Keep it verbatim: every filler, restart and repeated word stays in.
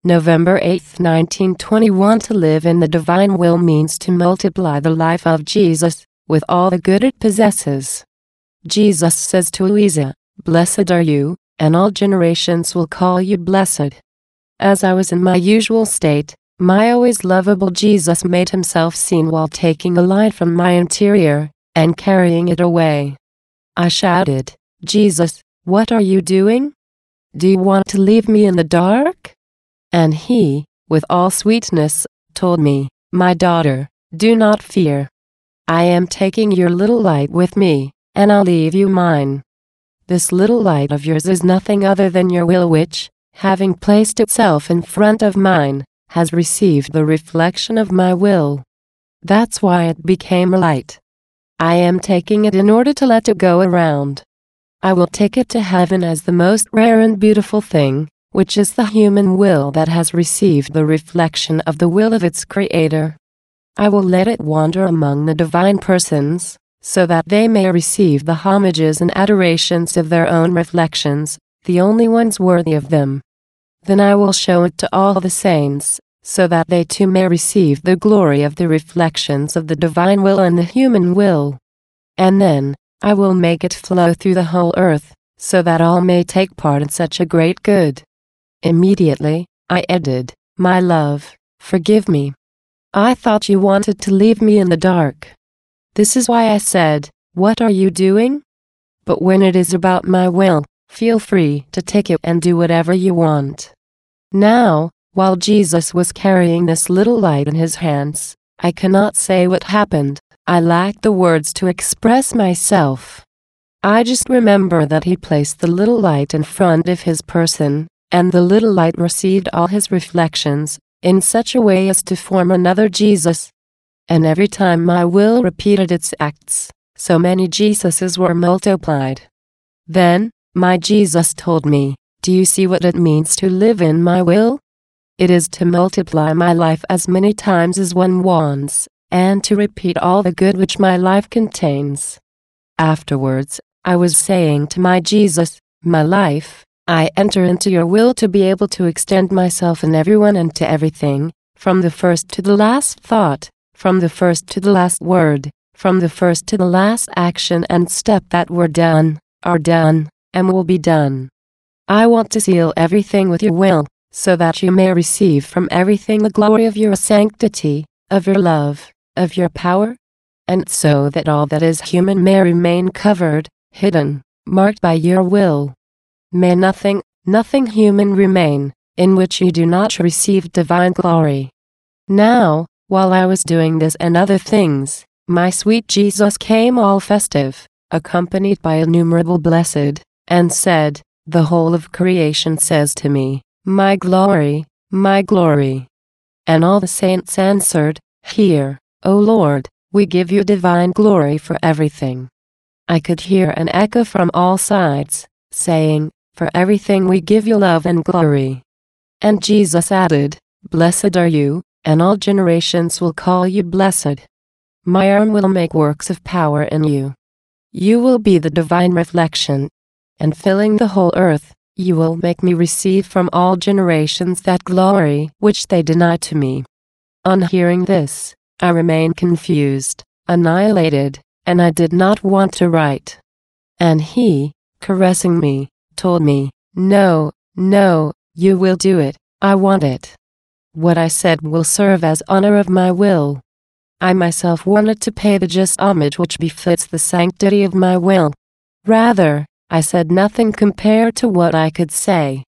November eighth, nineteen twenty-one. To live in the divine will means to multiply the life of Jesus, with all the good it possesses. Jesus says to Louisa, "Blessed are you, and all generations will call you blessed." As I was in my usual state, my always lovable Jesus made himself seen while taking a light from my interior, and carrying it away. I shouted, "Jesus, what are you doing? Do you want to leave me in the dark?" And he, with all sweetness, told me, "My daughter, do not fear. I am taking your little light with me, and I'll leave you mine. This little light of yours is nothing other than your will which, having placed itself in front of mine, has received the reflection of my will. That's why it became a light. I am taking it in order to let it go around. I will take it to heaven as the most rare and beautiful thing, which is the human will that has received the reflection of the will of its creator. I will let it wander among the divine persons, so that they may receive the homages and adorations of their own reflections, the only ones worthy of them. Then I will show it to all the saints, so that they too may receive the glory of the reflections of the divine will and the human will. And then, I will make it flow through the whole earth, so that all may take part in such a great good." Immediately, I added, "My love, forgive me. I thought you wanted to leave me in the dark. This is why I said, 'What are you doing?' But when it is about my will, feel free to take it and do whatever you want." Now, while Jesus was carrying this little light in his hands, I cannot say what happened. I lack the words to express myself. I just remember that he placed the little light in front of his person, and the little light received all his reflections, in such a way as to form another Jesus. And every time my will repeated its acts, so many Jesuses were multiplied. Then, my Jesus told me, "Do you see what it means to live in my will? It is to multiply my life as many times as one wants, and to repeat all the good which my life contains." Afterwards, I was saying to my Jesus, "My life, I enter into your will to be able to extend myself in everyone and to everything, from the first to the last thought, from the first to the last word, from the first to the last action and step that were done, are done, and will be done. I want to seal everything with your will, so that you may receive from everything the glory of your sanctity, of your love, of your power, and so that all that is human may remain covered, hidden, marked by your will. May nothing, nothing human remain, in which you do not receive divine glory." Now, while I was doing this and other things, my sweet Jesus came all festive, accompanied by innumerable blessed, and said, "The whole of creation says to me, 'My glory, my glory.'" And all the saints answered, "Hear, O Lord, we give you divine glory for everything." I could hear an echo from all sides, saying, "For everything we give you love and glory." And Jesus added, "Blessed are you, and all generations will call you blessed. My arm will make works of power in you. You will be the divine reflection, and filling the whole earth, you will make me receive from all generations that glory which they deny to me." On hearing this, I remained confused, annihilated, and I did not want to write. And he, caressing me, told me, "No, no, you will do it, I want it. What I said will serve as honor of my will." I myself wanted to pay the just homage which befits the sanctity of my will. Rather, I said nothing compared to what I could say.